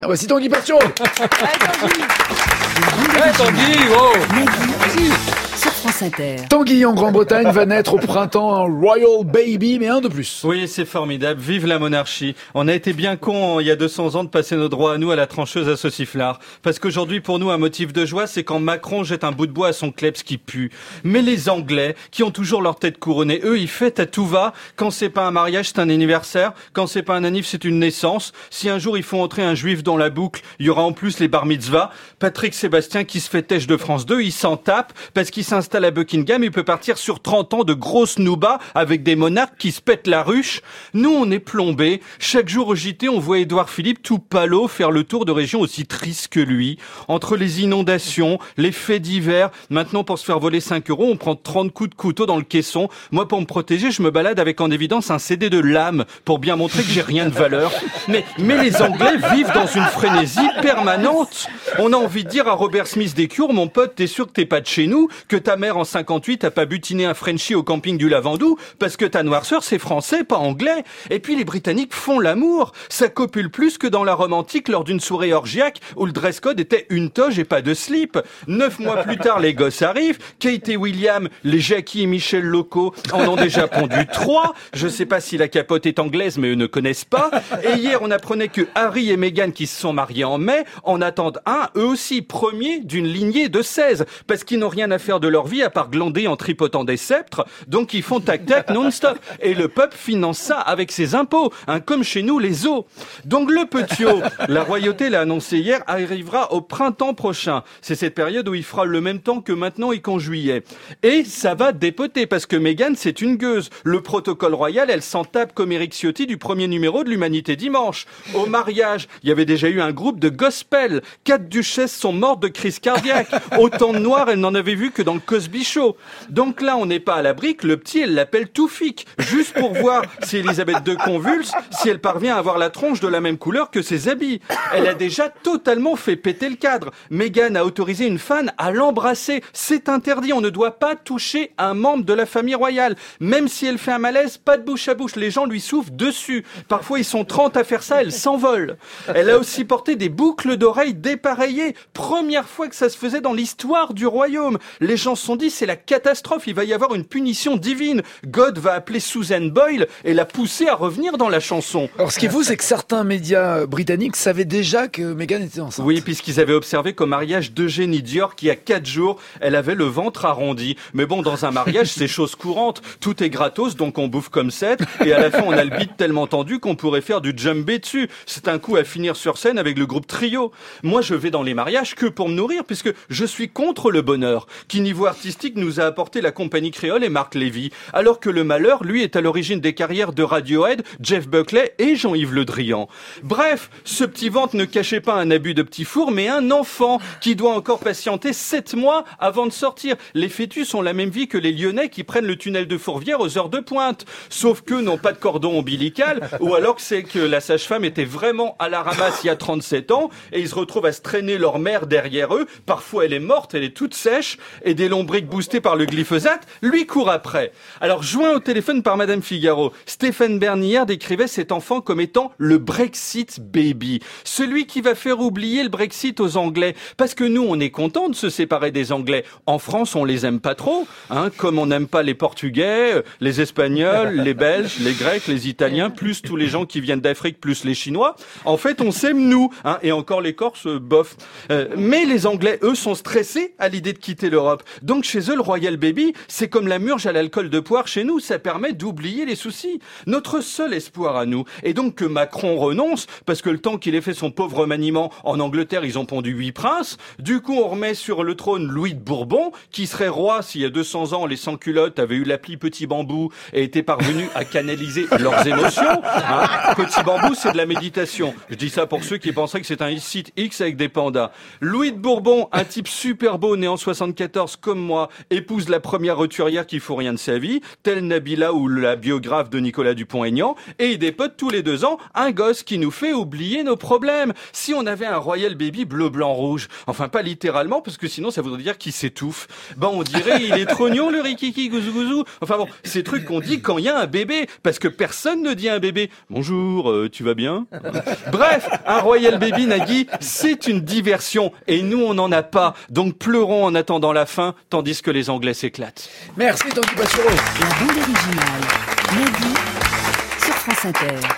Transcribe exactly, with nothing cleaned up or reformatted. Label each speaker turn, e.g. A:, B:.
A: Voici Tanguy Passion.
B: Ouais, Tanguy, oh.
C: Maggie, sur France Inter.
A: Tanguy en Grande-Bretagne va naître au printemps un Royal Baby, mais un de plus.
D: Oui, c'est formidable. Vive la monarchie. On a été bien cons il y a deux cents ans de passer nos droits à nous à la trancheuse à sauciflard. Parce qu'aujourd'hui, pour nous, un motif de joie, c'est quand Macron jette un bout de bois à son kleps qui pue. Mais les Anglais, qui ont toujours leur tête couronnée, eux, ils fêtent à tout va. Quand c'est pas un mariage, c'est un anniversaire. Quand c'est pas un anniv, c'est une naissance. Si un jour ils font entrer un juif dans la boucle, il y aura en plus les bar mitzvahs. Patrick Sébastien, qui se fait têche de France deux, il s'en tape parce qu'il s'installe à Buckingham, il peut partir sur trente ans de grosses noubas avec des monarques qui se pètent la ruche. Nous, on est plombés. Chaque jour au J T, on voit Édouard Philippe tout pâlot faire le tour de régions aussi tristes que lui. Entre les inondations, les faits divers, maintenant pour se faire voler cinq euros, on prend trente coups de couteau dans le caisson. Moi, pour me protéger, je me balade avec en évidence un C D de L'Âme pour bien montrer que j'ai rien de valeur. Mais, mais les Anglais vivent dans une frénésie permanente. On a envie de dire à Robert Smith des Cures, mon pote, t'es sûr que t'es pas de chez nous, que ta mère en cinquante-huit a pas butiné un Frenchie au camping du Lavandou, parce que ta noirceur c'est français, pas anglais. Et puis les Britanniques font l'amour. Ça copule plus que dans la Rome antique lors d'une soirée orgiaque où le dress code était une toge et pas de slip. Neuf mois plus tard, les gosses arrivent. Kate et William, les Jackie et Michel locaux en ont déjà pondu trois. Je sais pas si la capote est anglaise, mais eux ne connaissent pas. Et hier, on apprenait que Harry et Meghan, qui se sont mariés en mai, en attendent un, eux aussi, premier d'une lignée de seize. Parce qu'ils n'ont rien à faire de leur vie à part glander en tripotant des sceptres. Donc ils font tac-tac non-stop. Et le peuple finance ça avec ses impôts, hein, comme chez nous les os. Donc le petiot, la royauté l'a annoncé hier, arrivera au printemps prochain. C'est cette période où il fera le même temps que maintenant et qu'en juillet. Et ça va dépoter parce que Meghan, c'est une gueuse. Le protocole royal, elle s'en tape comme Éric Ciotti du premier numéro de l'Humanité Dimanche. Au mariage, il y avait déjà eu un groupe de gospel. Quatre duchesses sont mortes de crise cardiaque. Autant de noirs, elle n'en avait vu que dans le Cosby Show. Donc là, on n'est pas à l'abri que le petit, elle l'appelle Toufik, juste pour voir si Elisabeth deux convulse, si elle parvient à avoir la tronche de la même couleur que ses habits. Elle a déjà totalement fait péter le cadre. Meghan a autorisé une fan à l'embrasser. C'est interdit, on ne doit pas toucher un membre de la famille royale. Même si elle fait un malaise, pas de bouche à bouche, les gens lui soufflent dessus. Parfois, ils sont trente à faire ça, elle s'envole. Elle a aussi porté des boucles d'oreilles dépareillées. Première fois que ça se faisait dans l'histoire du royaume. Les gens se sont dit, c'est la catastrophe, il va y avoir une punition divine. God va appeler Susan Boyle et la pousser à revenir dans la chanson.
A: Alors ce qui est fou, c'est que certains médias britanniques savaient déjà que Meghan était enceinte.
D: Oui, puisqu'ils avaient observé qu'au mariage d'Eugénie Dior, qui a quatre jours, elle avait le ventre arrondi. Mais bon, dans un mariage, c'est chose courante. Tout est gratos, donc on bouffe comme sept. Et à la fin, on a le bide tellement tendu qu'on pourrait faire du jumbé dessus. C'est un coup à finir sur scène avec le groupe Trio. Moi, je vais dans les mariages que pour me nourrir, puisque je suis contre le bonheur, qui niveau artistique nous a apporté la compagnie créole et Marc Lévy. Alors que le malheur, lui, est à l'origine des carrières de Radiohead, Jeff Buckley et Jean-Yves Le Drian. Bref, ce petit ventre ne cachait pas un abus de petit four, mais un enfant qui doit encore patienter sept mois avant de sortir. Les fœtus ont la même vie que les Lyonnais qui prennent le tunnel de Fourvière aux heures de pointe. Sauf qu'eux n'ont pas de cordon ombilical, ou alors que c'est que la sage-femme était vraiment à la ramasse il y a trente-sept ans, et ils se retrouvent à se traîner leur mère derrière eux. Parfois elle est morte, elle est toute sèche, et des lombriques boostées par le glyphosate lui courent après. Alors, joint au téléphone par Madame Figaro, Stéphane Bern hier décrivait cet enfant comme étant le Brexit baby. Celui qui va faire oublier le Brexit aux Anglais. Parce que nous, on est contents de se séparer des Anglais. En France, on les aime pas trop, hein, comme on n'aime pas les Portugais, les Espagnols, les Belges, les Grecs, les Italiens, plus tous les gens qui viennent d'Afrique, plus les Chinois. En fait, on s'aime nous, hein, et encore les Corses, bof. Euh, mais les Anglais, eux, sont stressés à l'idée de quitter l'Europe. Donc chez eux, le Royal Baby, c'est comme la murge à l'alcool de poire chez nous, ça permet d'oublier les soucis. Notre seul espoir à nous est donc que Macron renonce, parce que le temps qu'il ait fait son pauvre remaniement, en Angleterre, ils ont pondu huit princes. Du coup, on remet sur le trône Louis de Bourbon, qui serait roi s'il y a deux cents ans, les sans-culottes avaient eu l'appli Petit Bambou et étaient parvenus à canaliser leurs émotions. Hein, Petit Bambou, c'est de la méditation. Je dis ça pour ceux qui penseraient que c'est un site X avec des pandas. Louis de Bourbon, un type super beau, né en soixante-quatorze comme moi, mois, épouse la première roturière qui fout rien de sa vie, telle Nabila ou la biographe de Nicolas Dupont-Aignan, et il dépote tous les deux ans un gosse qui nous fait oublier nos problèmes. Si on avait un Royal Baby bleu, blanc, rouge, enfin pas littéralement, parce que sinon ça voudrait dire qu'il s'étouffe, ben on dirait il est trognon le rikiki gouzou gouzou. Enfin bon, ces trucs qu'on dit quand il y a un bébé, parce que personne ne dit à un bébé « Bonjour, euh, tu vas bien ?» Bref, un Royal Baby, Nagui, c'est une diversion, et nous on n'en a pas, donc pleurons en attendant la fin, tandis que les Anglais s'éclatent.
A: Merci Tanguy Bastureau.
C: La bande originale. Nagui sur France Inter.